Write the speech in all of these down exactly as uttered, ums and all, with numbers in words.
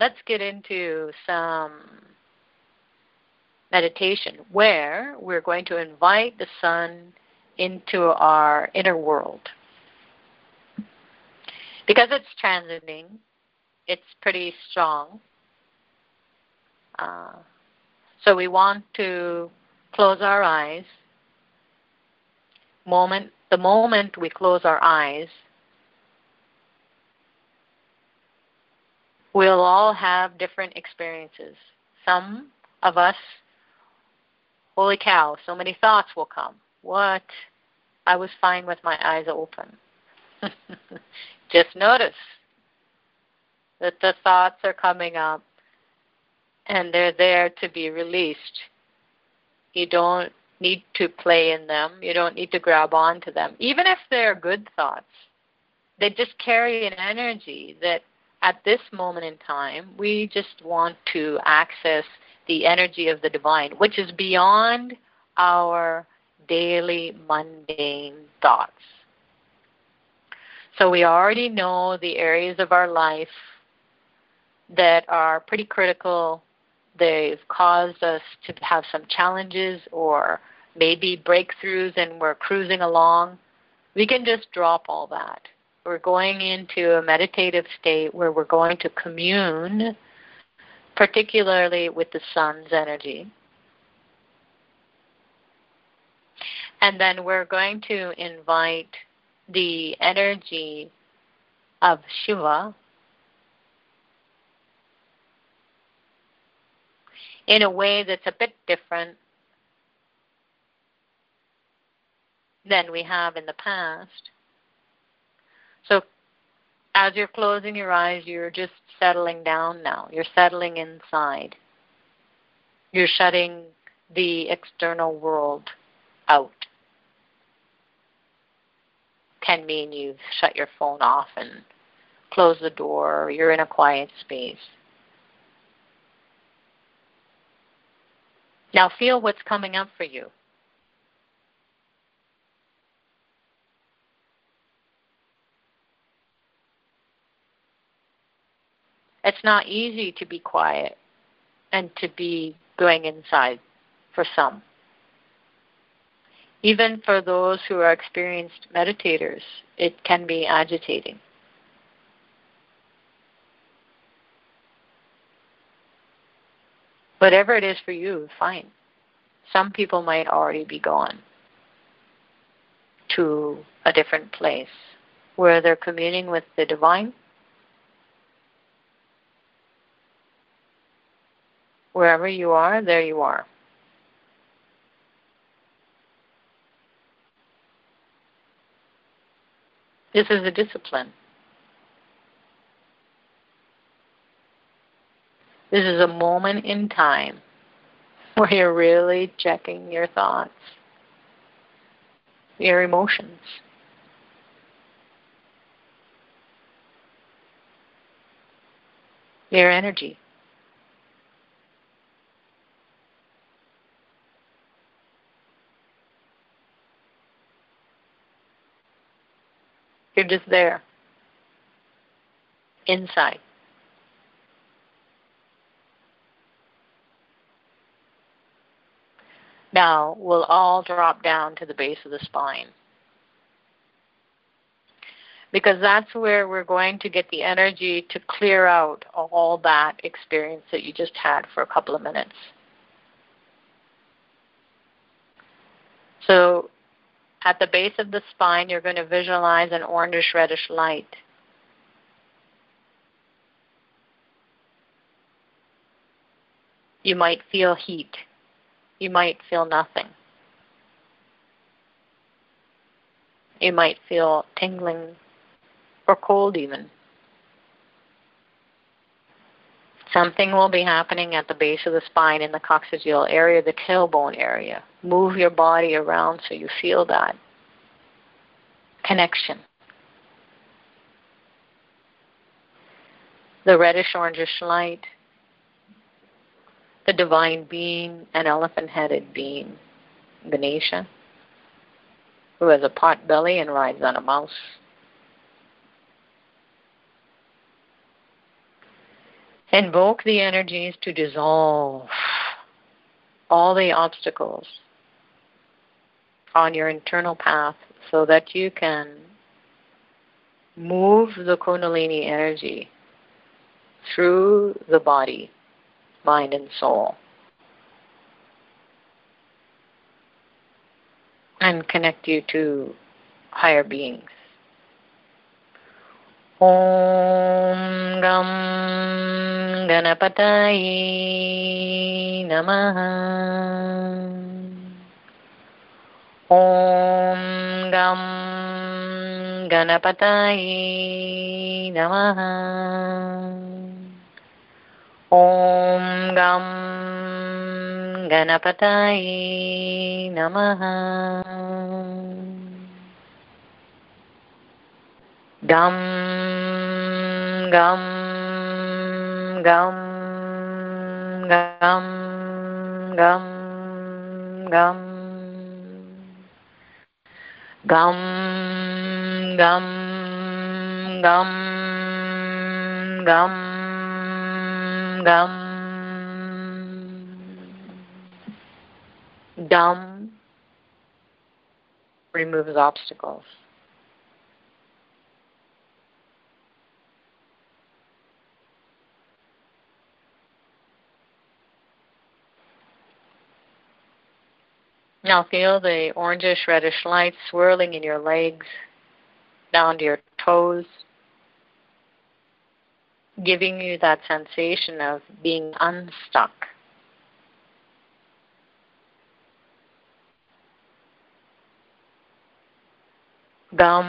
let's get into some meditation where we're going to invite the sun into our inner world. Because it's transiting, it's pretty strong. Uh, so we want to close our eyes. Moment, the moment we close our eyes, we'll all have different experiences. Some of us, holy cow, so many thoughts will come. What? I was fine with my eyes open. Just notice that the thoughts are coming up and they're there to be released. You don't need to play in them. You don't need to grab onto them. Even if they're good thoughts, they just carry an energy that at this moment in time, we just want to access the energy of the divine, which is beyond our daily mundane thoughts. So we already know the areas of our life that are pretty critical. They've caused us to have some challenges or maybe breakthroughs, and we're cruising along. We can just drop all that. We're going into a meditative state where we're going to commune, particularly with the sun's energy. And then we're going to invite the energy of Shiva in a way that's a bit different than we have in the past. So as you're closing your eyes, you're just settling down now. You're settling inside. You're shutting the external world out. Can mean you've shut your phone off and closed the door, or you're in a quiet space. Now feel what's coming up for you. It's not easy to be quiet and to be going inside for some. Even for those who are experienced meditators, it can be agitating. Whatever it is for you, fine. Some people might already be gone to a different place where they're communing with the divine. Wherever you are, there you are. This is a discipline. This is a moment in time where you're really checking your thoughts, your emotions. Your energy. You're just there, inside. Now, we'll all drop down to the base of the spine, because that's where we're going to get the energy to clear out all that experience that you just had for a couple of minutes. So, at the base of the spine, you're going to visualize an orangish-reddish light. You might feel heat. You might feel nothing. You might feel tingling or cold even. Something will be happening at the base of the spine in the coccygeal area, the tailbone area. Move your body around so you feel that connection. The reddish-orangish light, the divine being, an elephant-headed being, Ganesha, who has a pot belly and rides on a mouse. Invoke the energies to dissolve all the obstacles on your internal path so that you can move the Kundalini energy through the body, mind, and soul, and connect you to higher beings. Om Gam Ganapataye Namaha. Om Gam Ganapataye Namaha. Om Gam Ganapataye Namaha. Gam Gam Gam Gam Gam Gam Gum, gum, gum, gum, gum. Gum removes obstacles. Now feel the orangish reddish light swirling in your legs, down to your toes, giving you that sensation of being unstuck. Gum,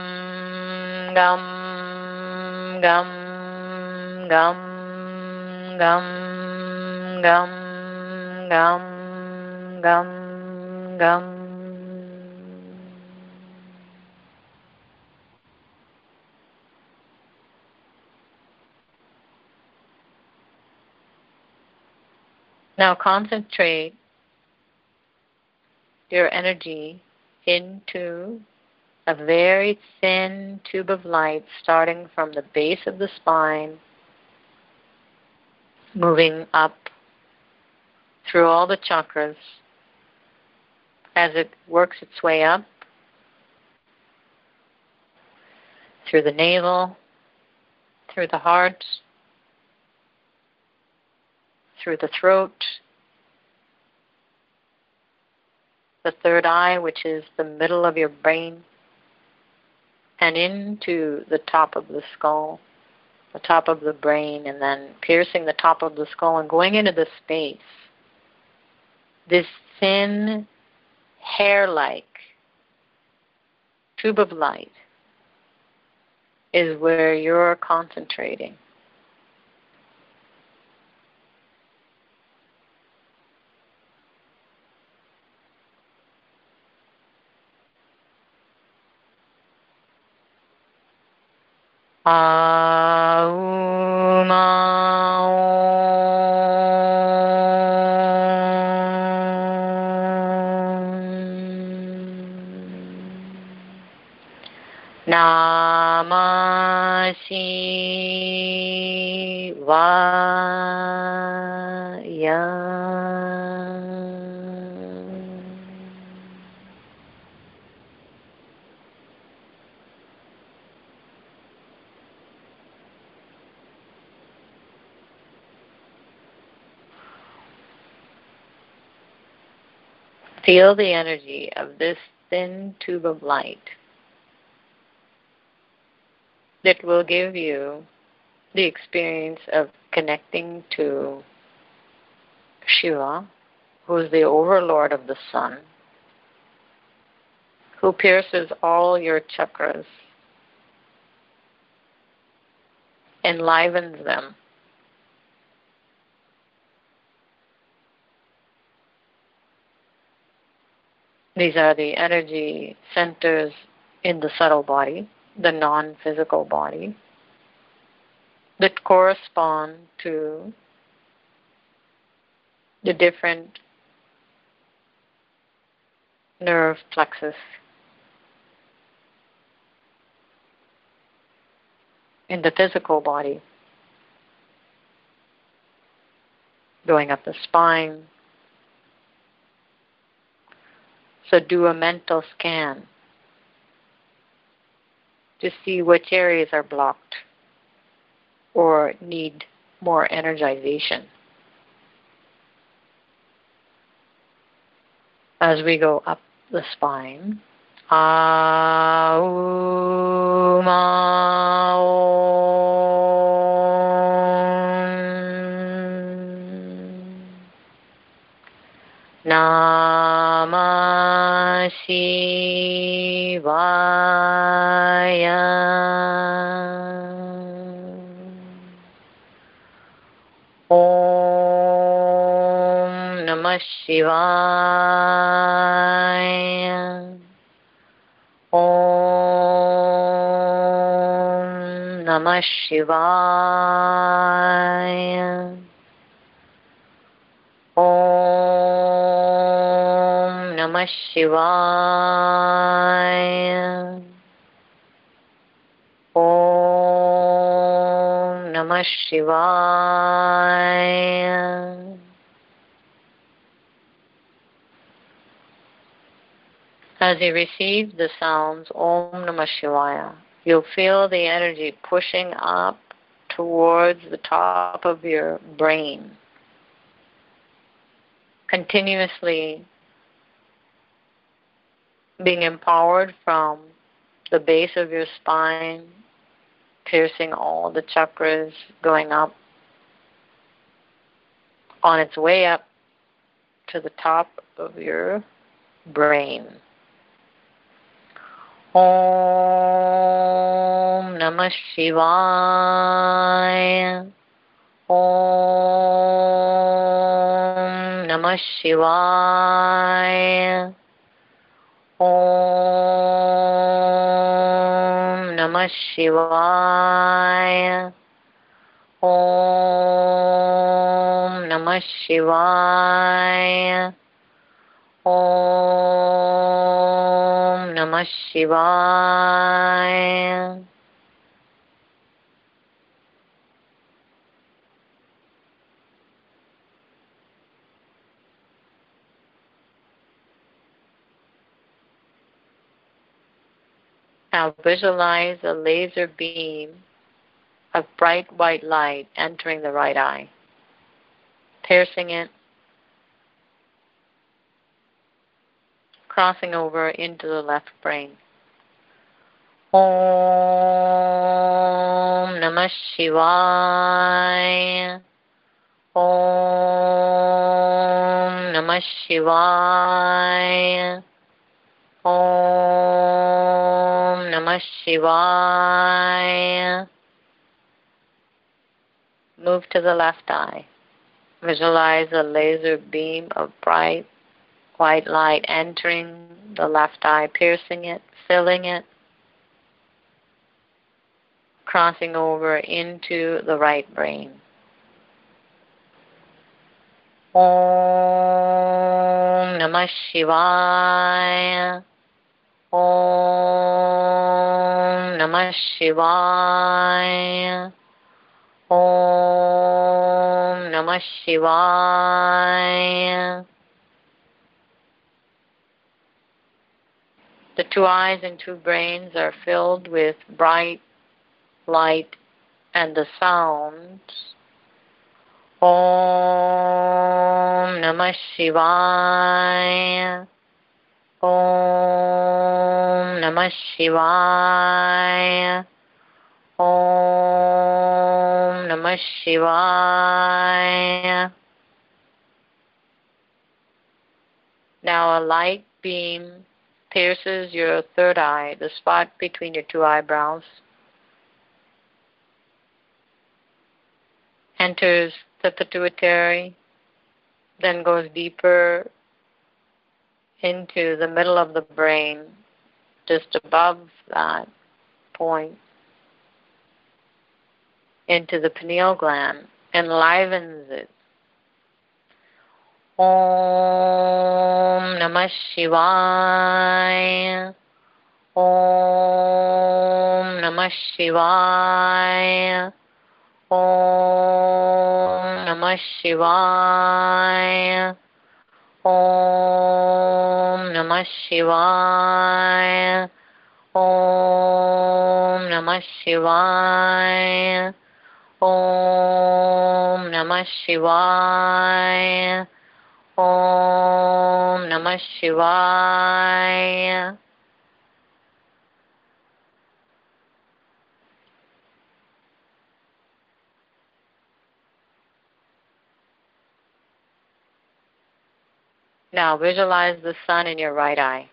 gum, gum, gum, gum, gum, gum, gum, gum. Now concentrate your energy into a very thin tube of light starting from the base of the spine, moving up through all the chakras. As it works its way up through the navel, through the heart, through the throat, the third eye, which is the middle of your brain, and into the top of the skull, the top of the brain, and then piercing the top of the skull and going into the space. This thin, hair-like tube of light is where you're concentrating. Aum Namah Shivaya. Feel the energy of this thin tube of light that will give you the experience of connecting to Shiva, who is the overlord of the sun, who pierces all your chakras, enlivens them, these are the energy centers in the subtle body, the non-physical body, that correspond to the different nerve plexus in the physical body. going up the spine. So do a mental scan to see which areas are blocked or need more energization. As we go up the spine, Aum Namah Shivaya. Om Namah Shivaya. Om Namah Shivaya. Om Namah Shivaya. Om Namah Shivaya. As you receive the sounds Om Namah Shivaya, you'll feel the energy pushing up towards the top of your brain, continuously being empowered from the base of your spine, piercing all the chakras, going up on its way up to the top of your brain. Om Namah Shivaya. Om Namah Shivaya. Om Namah Shivaya. Om Namah Shivaya. Om Namah Shivaya. Now visualize a laser beam of bright white light entering the right eye, piercing it, crossing over into the left brain. Om Namah Shivaya. Om Namah Shivaya. Om Namah Shivaya. Move to the left eye. Visualize a laser beam of bright white light entering the left eye, piercing it, filling it, crossing over into the right brain. Om Namah Shivaya. Om Namah Shivaya. Om Namah Shivaya. The two eyes and two brains are filled with bright light and the sounds. Om Namah Shivaya. Om Namah Shivaya. Om Namah Shivaya. Now a light beam pierces your third eye, the spot between your two eyebrows, enters the pituitary, then goes deeper into the middle of the brain, just above that point, into the pineal gland, enlivens it. Om Namah Shivaya. Om Namah Shivaya. Om Namah Shivaya. Om Namah Shivaya. Om Namah Shivaya. Om Namah Shivaya. Om Namah Shivaya. Now visualize the sun in your right eye.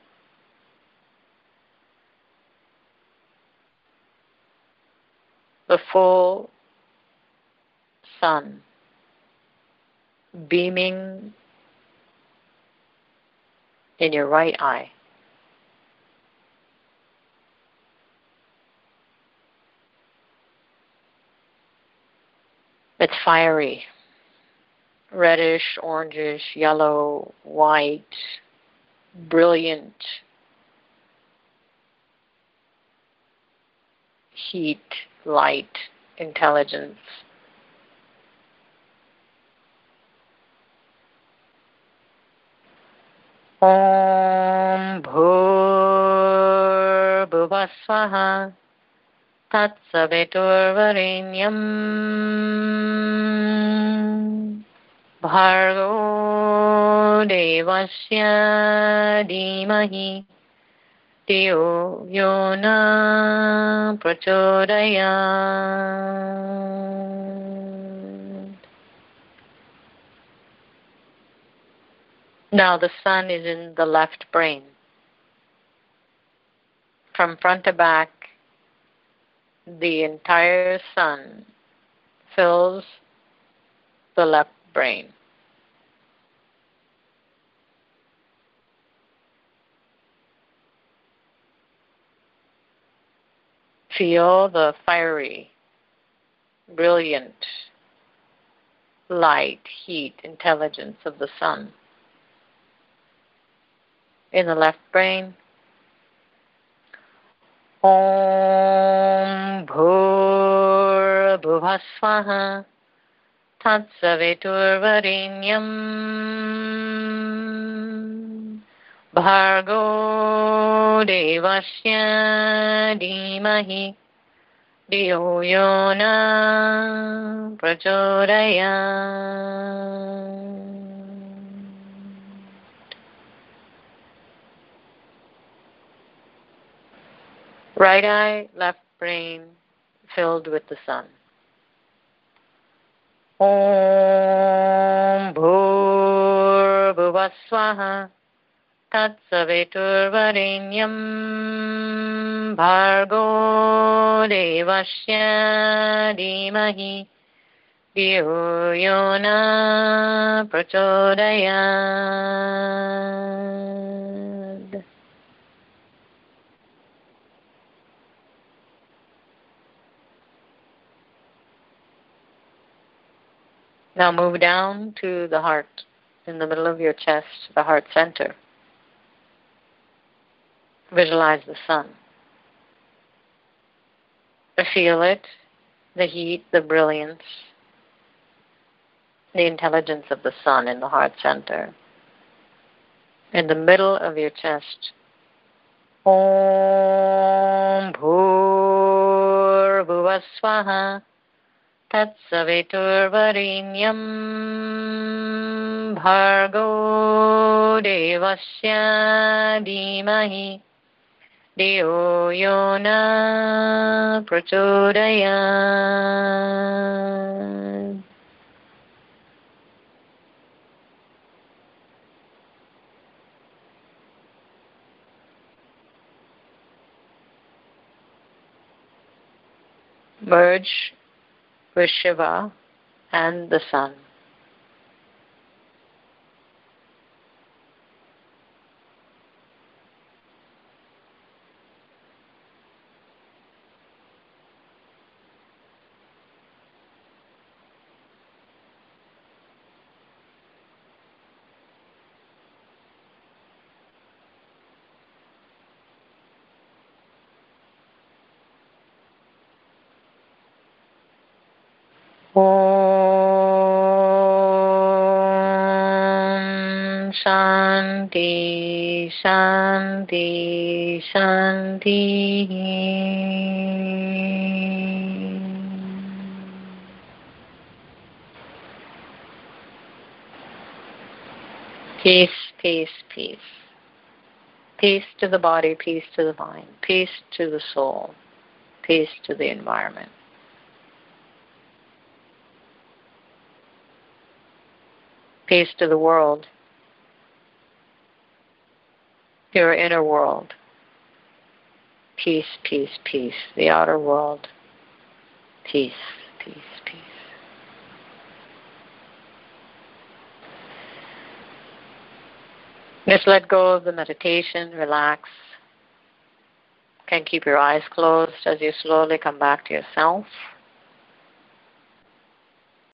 The full sun beaming in your right eye. It's fiery, reddish, orangish, yellow, white, brilliant heat, light, intelligence. Om Bhur Bhuva Swaha Tat Saviturvarenyam Bhargo Devasya Dhimahi Dhiyo Yona Prachodayat. Now the sun is in the left brain. From front to back, the entire sun fills the left brain. Feel the fiery, brilliant light, heat, intelligence of the sun in the left brain. Om Bhur Bhuva Swaha Tat Saviturvarenyam Bhargo Devasya Dhimahi Dhiyo Yona Prachodayat. Right eye, left brain filled with the sun. Om Bhur Bhuva Swaha Tat Saviturvarenyam Bhargo Devasya Dhimahi Dhiyo Yona Prachodayat. Now move down to the heart, in the middle of your chest, the heart center. Visualize the sun. Feel it, the heat, the brilliance, the intelligence of the sun in the heart center. In the middle of your chest. Om Bhur Bhuva Swaha Tat Saviturvarenyam Bhargo Devasya Dhimahi Dhiyo Yona Prachodayat. Merge with Shiva and the sun. Om Shanti, Shanti, Shanti. Peace, peace, peace. Peace to the body, peace to the mind, peace to the soul, peace to the environment. Peace to the world, your inner world. Peace, peace, peace. The outer world. Peace, peace, peace. Just let go of the meditation, relax. You can keep your eyes closed as you slowly come back to yourself.